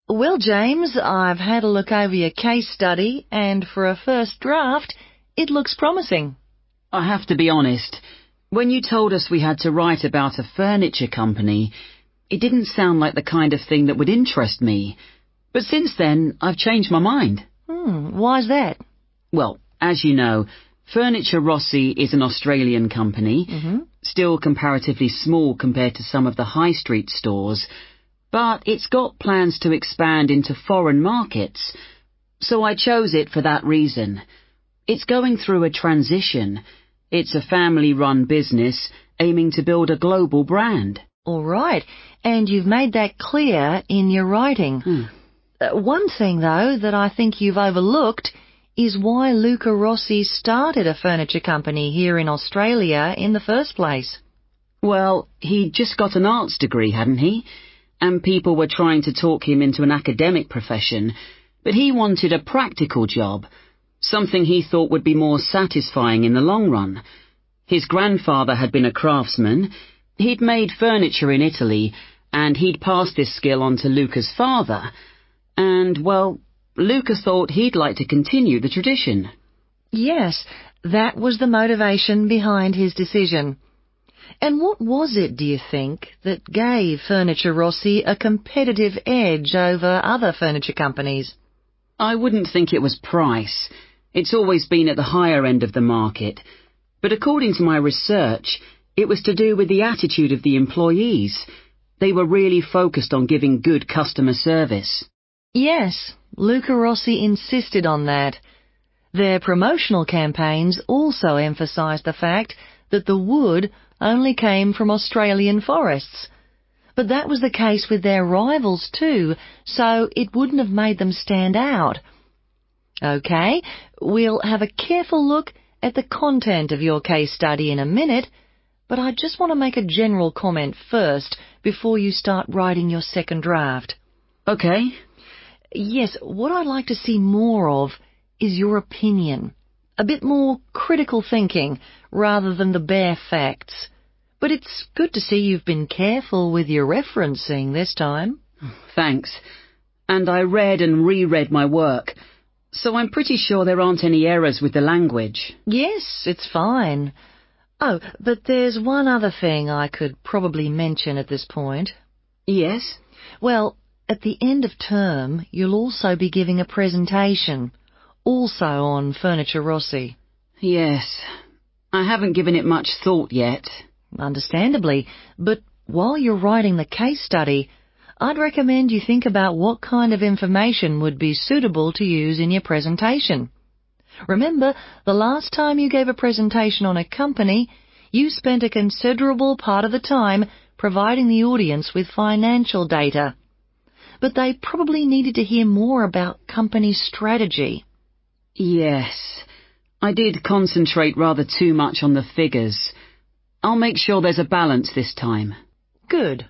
Well, James, I've had a look over your case study, and for a first draft, it looks promising. I have to be honest. When you told us we had to write about a furniture company, it didn't sound like the kind of thing that would interest me. But since then, I've changed my mind. Why's that? Well, as you know, Furniture Rossi is an Australian company, still comparatively small compared to some of the high street stores, but it's got plans to expand into foreign markets, so I chose it for that reason. It's going through a transition. It's a family-run business aiming to build a global brand. All right, and you've made that clear in your writing. One thing, though, that I think you've overlooked is why Luca Rossi started a furniture company here in Australia in the first place. Well, he'd just got an arts degree, hadn't he? And people were trying to talk him into an academic profession, but he wanted a practical job, something he thought would be more satisfying in the long run. His grandfather had been a craftsman, he'd made furniture in Italy, and he'd passed this skill on to Luca's father. And, well, Luca thought he'd like to continue the tradition. Yes, that was the motivation behind his decision. And what was it, do you think, that gave Furniture Rossi a competitive edge over other furniture companies? I wouldn't think it was price. It's always been at the higher end of the market. But according to my research, it was to do with the attitude of the employees. They were really focused on giving good customer service. Yes, Luca Rossi insisted on that. Their promotional campaigns also emphasised the fact that the wood only came from Australian forests. But that was the case with their rivals too, so it wouldn't have made them stand out. OK, we'll have a careful look at the content of your case study in a minute, but I just want to make a general comment first before you start writing your second draft. OK. Yes, what I'd like to see more of is your opinion. A bit more critical thinking rather than the bare facts. But it's good to see you've been careful with your referencing this time. Thanks. And I read and reread my work, so I'm pretty sure there aren't any errors with the language. Yes, it's fine. Oh, but there's one other thing I could probably mention at this point. Yes? Well, at the end of term, you'll also be giving a presentation, also on Furniture Rossi. Yes. I haven't given it much thought yet. Understandably, but while you're writing the case study, I'd recommend you think about what kind of information would be suitable to use in your presentation. Remember, the last time you gave a presentation on a company, you spent a considerable part of the time providing the audience with financial data. But they probably needed to hear more about company strategy. Yes, I did concentrate rather too much on the figures. I'll make sure there's a balance this time. Good.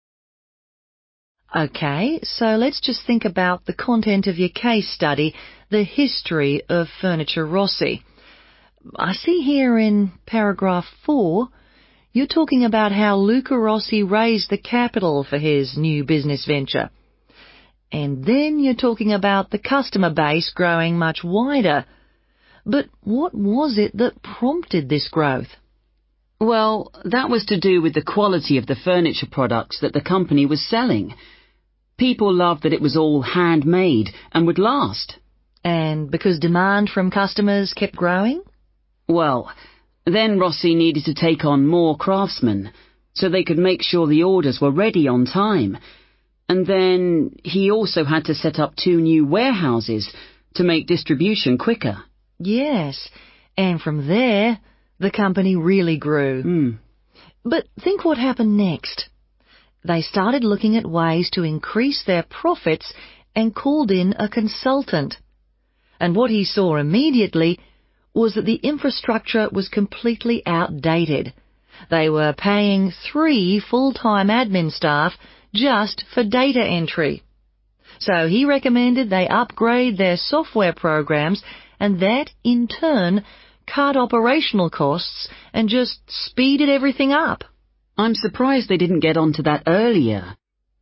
OK, so let's just think about the content of your case study, the history of Furniture Rossi. I see here in paragraph 4, you're talking about how Luca Rossi raised the capital for his new business venture. And then you're talking about the customer base growing much wider. But what was it that prompted this growth? Well, that was to do with the quality of the furniture products that the company was selling. People loved that it was all handmade and would last. And because demand from customers kept growing? Well, then Rossi needed to take on more craftsmen, so they could make sure the orders were ready on time. And then he also had to set up 2 new warehouses to make distribution quicker. Yes, and from there, the company really grew. But think what happened next. They started looking at ways to increase their profits and called in a consultant. And what he saw immediately was that the infrastructure was completely outdated. They were paying 3 full-time admin staff just for data entry. So he recommended they upgrade their software programs, and that, in turn, cut operational costs and just speeded everything up. I'm surprised they didn't get onto that earlier.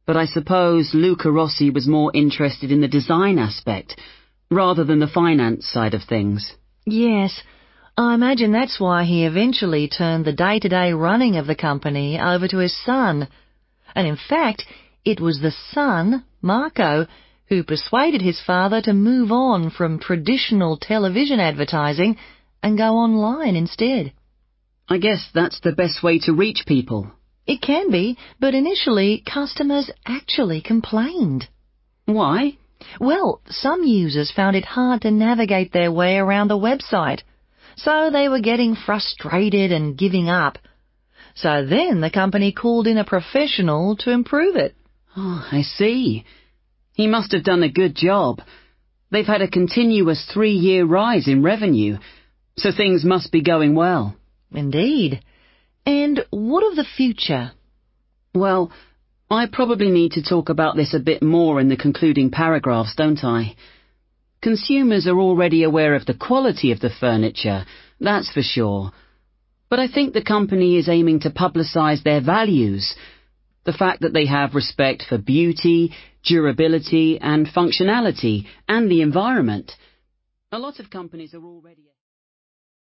but I suppose Luca Rossi was more interested in the design aspect, rather than the finance side of things. Yes, I imagine that's why he eventually turned the day-to-day running of the company over to his son. And in fact, it was the son, Marco, who persuaded his father to move on from traditional television advertising and go online instead. I guess that's the best way to reach people. It can be, but initially customers actually complained. Why? Well, some users found it hard to navigate their way around the website, so they were getting frustrated and giving up. So then the company called in a professional to improve it. Oh, I see. He must have done a good job. They've had a continuous 3-year rise in revenue, so things must be going well. Indeed. And what of the future? Well, I probably need to talk about this a bit more in the concluding paragraphs, don't I? Consumers are already aware of the quality of the furniture, that's for sure. But I think the company is aiming to publicize their values. The fact that they have respect for beauty, durability and functionality and the environment. A lot of companies are already...